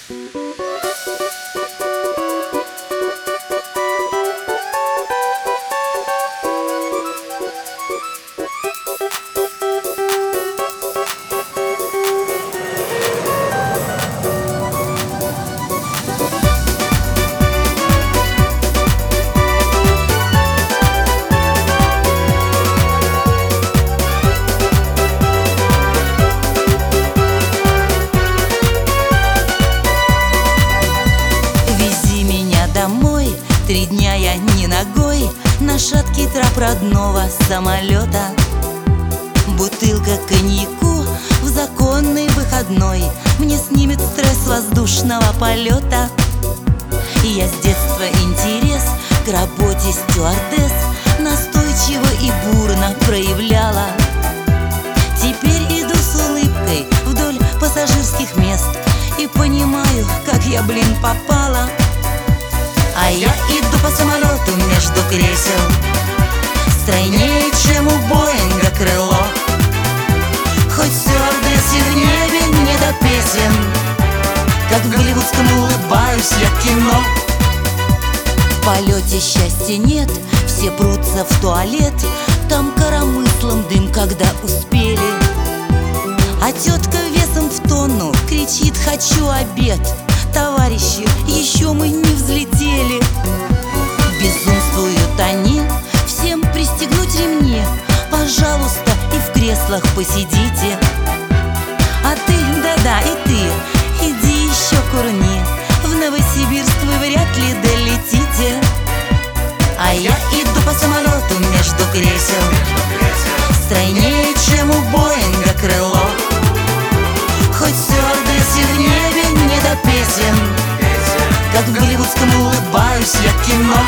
3 дня я не ногой на шаткий трап родного самолета. Бутылка коньяку в законный выходной мне снимет стресс воздушного полета. И я с детства интерес к работе стюардесс настойчиво и бурно проявляла. Теперь иду с улыбкой вдоль пассажирских мест и понимаю, как я, попала. А я иду по самолету между кресел, стройнее, чем у Боинга крыло. Хоть стюардессе в небе не до песен, как в голливудском улыбаюсь я кино. В полете счастья нет, все прутся в туалет, там коромыслом дым, когда успели. А тетка весом в тонну кричит: хочу обед. Товарищи, еще мы не взлетели. Безумствуют они, всем пристегнуть ремни. Пожалуйста, и в креслах посидите. А ты, да-да, и ты, иди еще курни. В Новосибирск вы вряд ли долетите. А я иду по самолету между кресел, стройнее, чем у Боинга крыло. Хоть стюардессе в небе не до песен, как в голливудском улыбаюсь я кино.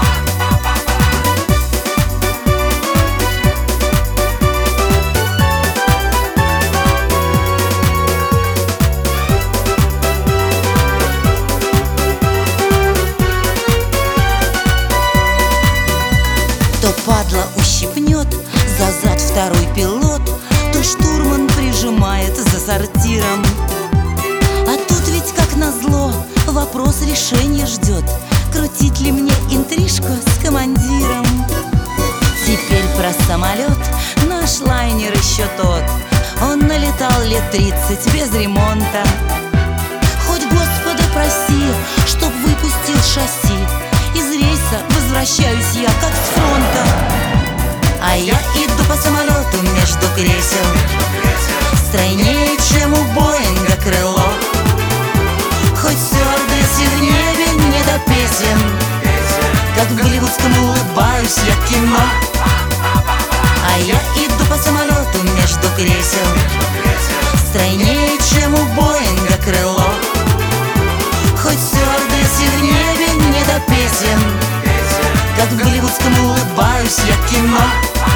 То падла ущипнет за зад второй пилот, то штурман прижимает за сортиром. А тут ведь, как назло, вопрос решения ждет: крутить ли мне интрижку с командиром? Теперь про самолет, наш лайнер еще тот. Он налетал лет 30 без ремонта. Хоть Господа проси, чтоб выпустил шасси. Из рейса возвращаюсь я, как с фронта. А я иду по самолету между кресел, стройнее, чем у Боинга крыло. Хоть стюардессе в небе не до песен, как в голливудском улыбаюсь я кино. А я иду по самолету между кресел, стройнее, чем у Боинга крыло. Хоть стюардессе в небе не до песен, как в голливудском улыбаюсь я кино.